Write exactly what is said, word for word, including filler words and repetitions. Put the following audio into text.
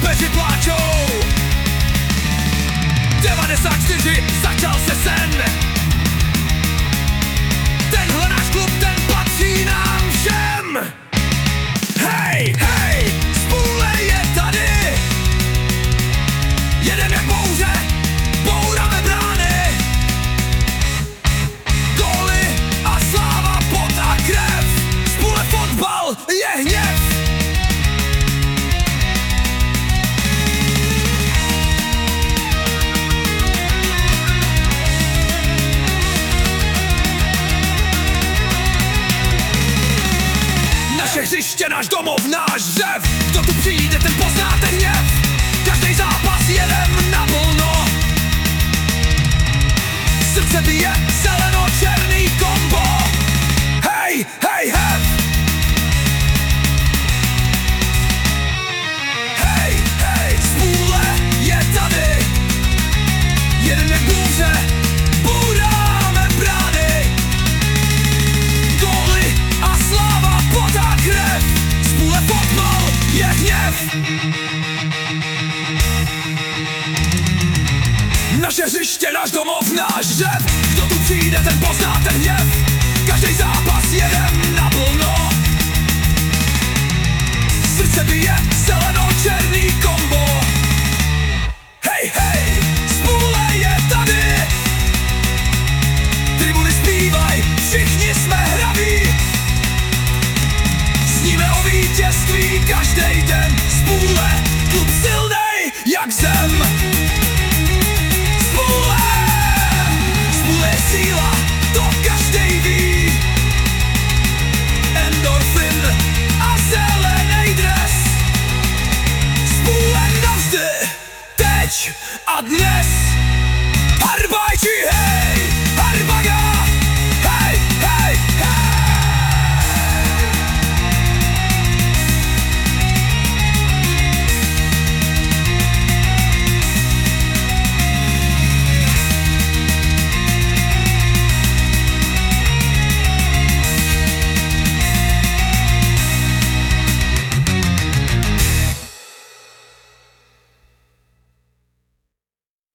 soupeři pláčou. devadesát čtyři začal se sen. Tenhle náš klub, ten patří nám všem. Hej, hej, Spůle je tady. Jedeme bouře, bouráme brány. Góly a sláva, pot a krev. Spůle fotbal je hněv. Naše hřiště, náš domov, náš řev. Kdo tu přijde, ten pozná ten hněv. Každý zápas jedem naplno. Srdce bije zeleno-černý kombo. Hej, hej, hev. Hej, hej, Spůle je tady. Jeden jak bouře, bouráme brány. Góly a sláva, pot a krev. Spůle fotbal je hněv. Naše hřiště, náš domov, náš řev. Kdo tu přijde, ten pozná ten hněv. Každý zápas jedem naplno. Srdce bije zeleno